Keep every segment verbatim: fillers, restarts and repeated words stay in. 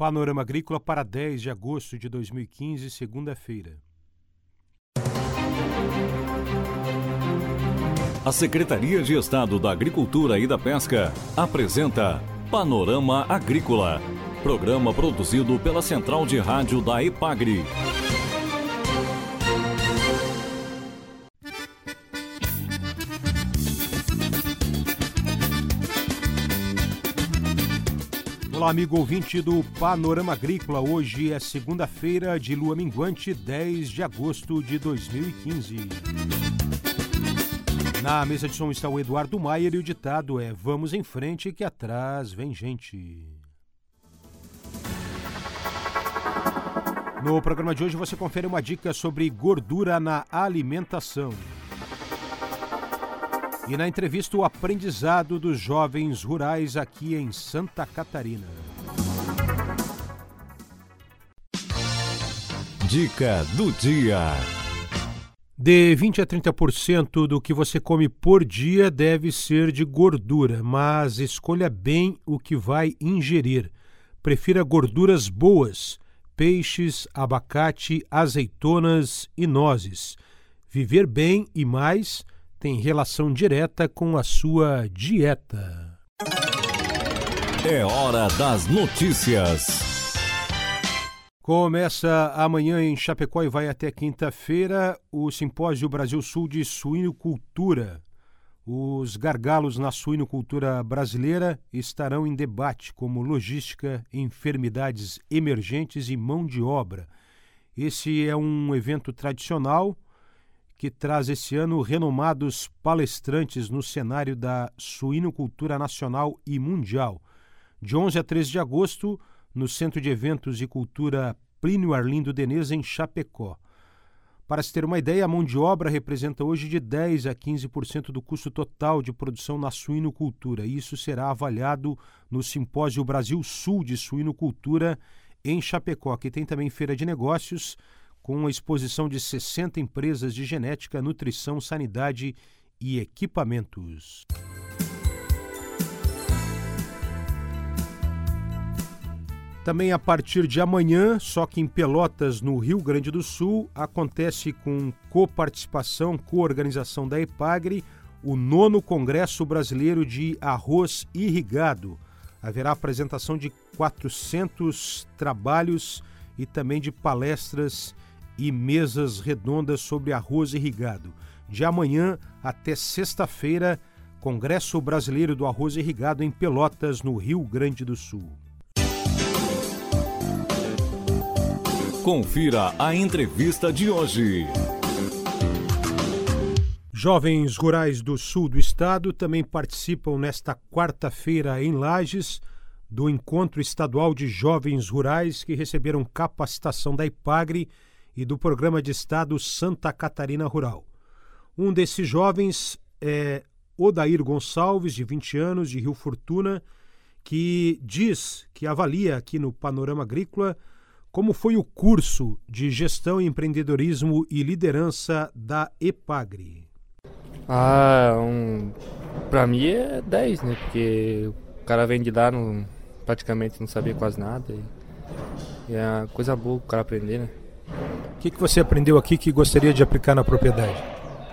Panorama Agrícola para dez de agosto de dois mil e quinze, segunda-feira. A Secretaria de Estado da Agricultura e da Pesca apresenta Panorama Agrícola, programa produzido pela Central de Rádio da EPAGRE. Olá, amigo ouvinte do Panorama Agrícola. Hoje é segunda-feira de lua minguante, dez de agosto de dois mil e quinze. Na mesa de som está o Eduardo Maier e o ditado é: vamos em frente que atrás vem gente. No programa de hoje você confere uma dica sobre gordura na alimentação. E na entrevista, o aprendizado dos jovens rurais aqui em Santa Catarina. Dica do dia. De vinte a trinta por cento do que você come por dia deve ser de gordura, mas escolha bem o que vai ingerir. Prefira gorduras boas, peixes, abacate, azeitonas e nozes. Viver bem e mais tem relação direta com a sua dieta. É hora das notícias. Começa amanhã em Chapecó e vai até quinta-feira o Simpósio Brasil Sul de Suinocultura. Os gargalos na suinocultura brasileira estarão em debate, como logística, enfermidades emergentes e mão de obra. Esse é um evento tradicional que traz esse ano renomados palestrantes no cenário da suinocultura nacional e mundial. De onze a treze de agosto, no Centro de Eventos e Cultura Plínio Arlindo Denez, em Chapecó. Para se ter uma ideia, a mão de obra representa hoje de dez a quinze por cento do custo total de produção na suinocultura. Isso será avaliado no Simpósio Brasil Sul de Suinocultura em Chapecó, que tem também feira de negócios, com uma exposição de sessenta empresas de genética, nutrição, sanidade e equipamentos. Também a partir de amanhã, só que em Pelotas, no Rio Grande do Sul, acontece com coparticipação, coorganização da EPAGRE, o nono Congresso Brasileiro de Arroz Irrigado. Haverá apresentação de quatrocentos trabalhos e também de palestras e mesas redondas sobre arroz irrigado. De amanhã até sexta-feira, Congresso Brasileiro do Arroz Irrigado em Pelotas, no Rio Grande do Sul. Confira a entrevista de hoje. Jovens rurais do sul do estado também participam nesta quarta-feira em Lages do Encontro Estadual de Jovens Rurais, que receberam capacitação da EPAGRE e do Programa de Estado Santa Catarina Rural. Um desses jovens é Odair Gonçalves, de vinte anos, de Rio Fortuna, que diz que avalia aqui no Panorama Agrícola como foi o curso de Gestão, Empreendedorismo e Liderança da EPAGRE. Ah, um, pra mim é dez, né? Porque o cara vem de lá, não, praticamente não sabia quase nada. E, e é uma coisa boa o cara aprender, né? O que, que você aprendeu aqui que gostaria de aplicar na propriedade?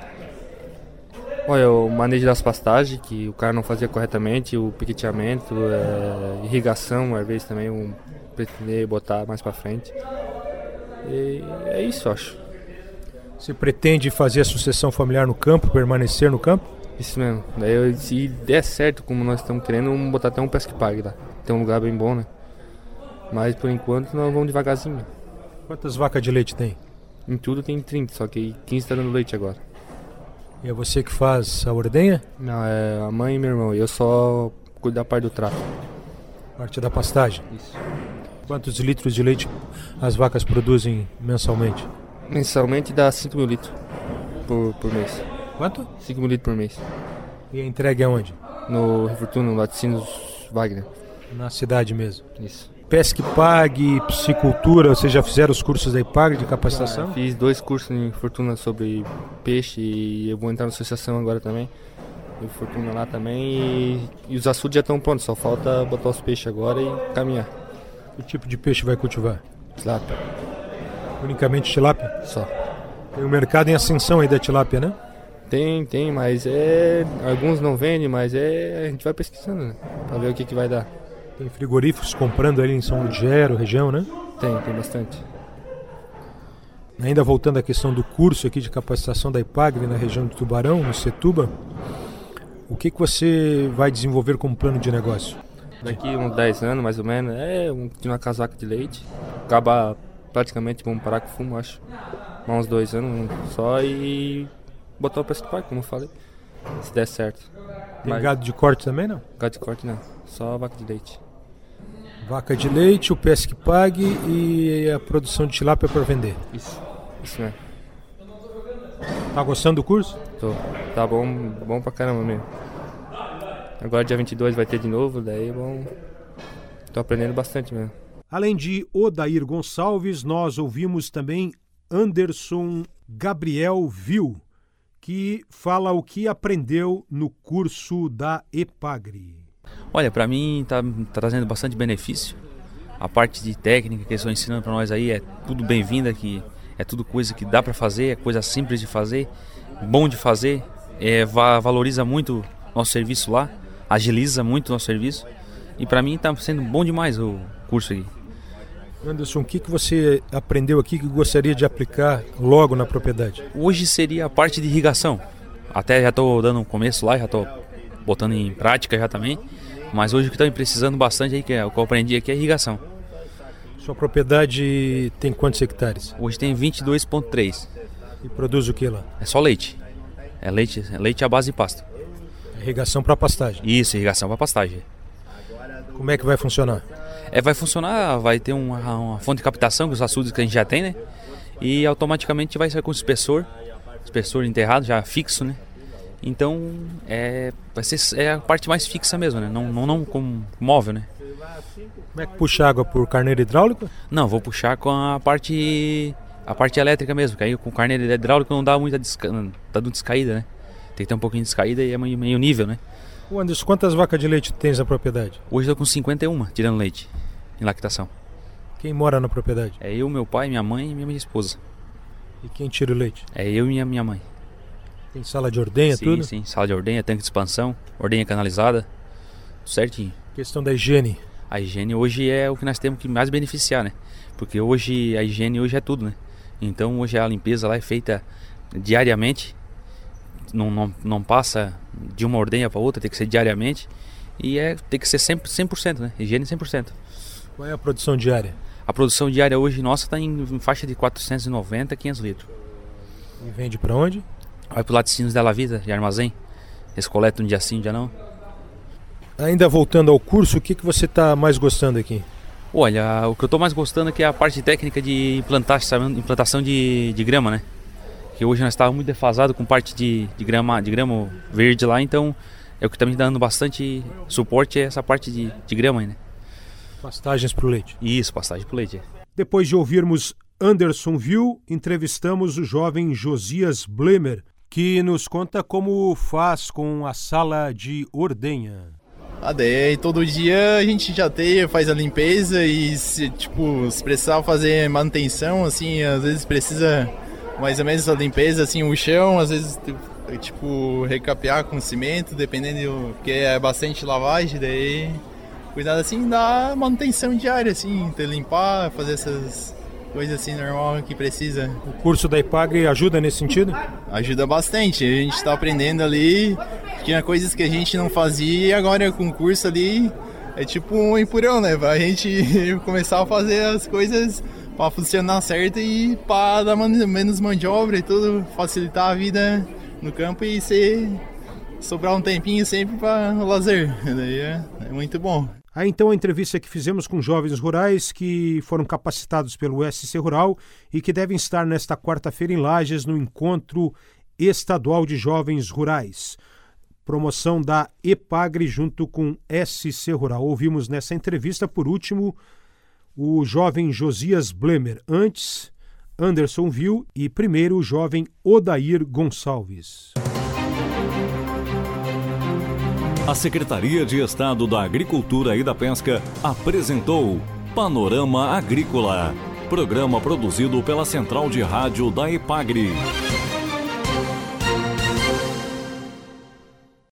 Olha, o manejo das pastagens, que o cara não fazia corretamente, o piqueteamento, é, irrigação, às vezes também um pretender botar mais pra frente. E é isso, eu acho. Você pretende fazer a sucessão familiar no campo, permanecer no campo? Isso mesmo. Daí, eu, se der certo, como nós estamos querendo, vamos botar até um pesque pague lá. Tem um lugar bem bom, né? Mas por enquanto nós vamos devagarzinho. Quantas vacas de leite tem? Em tudo tem trinta, só que quinze está dando leite agora. E é você que faz a ordenha? Não, é a mãe e meu irmão. Eu só cuido da parte do trato. Parte da pastagem? Isso. Quantos litros de leite as vacas produzem mensalmente? Mensalmente dá cinco mil litros por, por mês. Quanto? cinco mil litros por mês. E a entrega é onde? No Rio Fortuna, no Laticínios Wagner. Na cidade mesmo? Isso. Pesque Pague, Piscicultura, vocês já fizeram os cursos da EPAGRE de capacitação? Ah, fiz dois cursos em Fortuna sobre peixe e eu vou entrar na associação agora também. E Fortuna lá também e, e os açudes já estão prontos, só falta botar os peixes agora e caminhar. Que tipo de peixe vai cultivar? Tilápia. Unicamente tilápia? Só. Tem um mercado em ascensão aí da tilápia, né? Tem, tem, mas é... Alguns não vendem, mas é... A gente vai pesquisando, né? Pra ver o que, que vai dar. Tem frigoríficos comprando ali em São Lugero, região, né? Tem, tem bastante. Ainda voltando à questão do curso aqui de capacitação da IPAGRE na região de Tubarão, no Setúbal, o que, que você vai desenvolver como plano de negócio? Daqui uns dez anos, mais ou menos, é um, de uma casaca de leite. Acaba praticamente, vamos parar com o fumo, acho. Uns dois anos só e botar o pesque pague, como eu falei. Se der certo. Tem Mas, gado de corte também, não? gado de corte não, só vaca de leite. Vaca de leite, o pesque pague e a produção de tilápia para vender. Isso, isso mesmo. Tá gostando do curso? Tô. Tá bom, bom pra caramba mesmo. Agora dia vinte e dois vai ter de novo, daí bom. Tô aprendendo bastante mesmo. Além de Odair Gonçalves, nós ouvimos também Anderson Gabriel Vil, que fala o que aprendeu no curso da IPAGRE. Olha, para mim está tá trazendo bastante benefício. A parte de técnica que eles estão ensinando para nós aí é tudo bem-vinda, que é tudo coisa que dá para fazer, é coisa simples de fazer, bom de fazer, é, va- valoriza muito nosso serviço lá, agiliza muito o nosso serviço. E para mim está sendo bom demais o curso aí. Anderson, o que, que você aprendeu aqui que gostaria de aplicar logo na propriedade? Hoje seria a parte de irrigação. Até já estou dando um começo lá, já estou botando em prática já também. Mas hoje o que estão precisando bastante aí, que é o que eu aprendi aqui, é irrigação. Sua propriedade tem quantos hectares? Hoje tem vinte e dois vírgula três. E produz o que lá? É só leite. É leite, é leite à base de pasto. Irrigação para pastagem. Isso, irrigação para pastagem. Como é que vai funcionar? É, vai funcionar, vai ter uma, uma fonte de captação com os açudes que a gente já tem, né? E automaticamente vai ser com o espessor, espessor enterrado, já fixo, né? Então, é, vai ser é a parte mais fixa mesmo, né? Não, não, não com móvel, né? Como é que puxa água por carneiro hidráulico? Não, vou puxar com a parte a parte elétrica mesmo, que aí com o carneiro hidráulico não dá muita desca, não dá descaída, né? Tem que ter um pouquinho de descaída e é meio, meio nível, né? Ô Anderson, quantas vacas de leite tens na propriedade? Hoje eu tô com cinquenta e um tirando leite em lactação. Quem mora na propriedade? É eu, meu pai, minha mãe e minha esposa. E quem tira o leite? É eu e minha, minha mãe. Tem sala de ordenha, sim, tudo? Sim, sala de ordenha, tanque de expansão, ordenha canalizada, tudo certinho. Questão da higiene. A higiene hoje é o que nós temos que mais beneficiar, né? Porque hoje a higiene hoje é tudo, né? Então hoje a limpeza lá é feita diariamente, não, não, não passa de uma ordenha para outra, tem que ser diariamente e é, tem que ser cem por cento, né? Higiene cem por cento. Qual é a produção diária? A produção diária hoje nossa está em, em faixa de quatrocentos e noventa a quinhentos litros. E vende para onde? Vai para o Laticínios Della Vida, de armazém. Eles coletam um dia sim, um dia não. Ainda voltando ao curso, o que, que você está mais gostando aqui? Olha, o que eu estou mais gostando aqui é a parte técnica de implantar, implantação de, de grama, né? Que hoje nós estávamos muito defasados com parte de, de, grama, de grama verde lá, então é o que está me dando bastante suporte, é essa parte de, de grama aí, né? Pastagens para o leite. Isso, pastagem para o leite. Depois de ouvirmos Anderson Vil, entrevistamos o jovem Josias Blemer, que nos conta como faz com a sala de ordenha. Ah, daí todo dia a gente já tem, faz a limpeza e se, tipo, se precisar fazer manutenção, assim, às vezes precisa mais ou menos a limpeza, assim, o chão, às vezes, tipo, recapear com cimento, dependendo, porque é bastante lavagem, daí cuidado, assim, da manutenção diária, assim, ter limpar, fazer essas coisas assim normal que precisa. O curso da IPAGRE ajuda nesse sentido? Ajuda bastante, a gente está aprendendo ali, tinha coisas que a gente não fazia e agora com o curso ali é tipo um empurrão, né? Pra gente começar a fazer as coisas para funcionar certo e para dar menos mão de obra e tudo, facilitar a vida no campo e ser, sobrar um tempinho sempre para o lazer. Daí é, é muito bom. Aí então a entrevista que fizemos com jovens rurais que foram capacitados pelo S C Rural e que devem estar nesta quarta-feira em Lages no Encontro Estadual de Jovens Rurais. Promoção da IPAGRE junto com S C Rural. Ouvimos nessa entrevista, por último, o jovem Josias Blemer. Antes, Anderson Vil e primeiro o jovem Odair Gonçalves. A Secretaria de Estado da Agricultura e da Pesca apresentou Panorama Agrícola, programa produzido pela Central de Rádio da EPAGRE.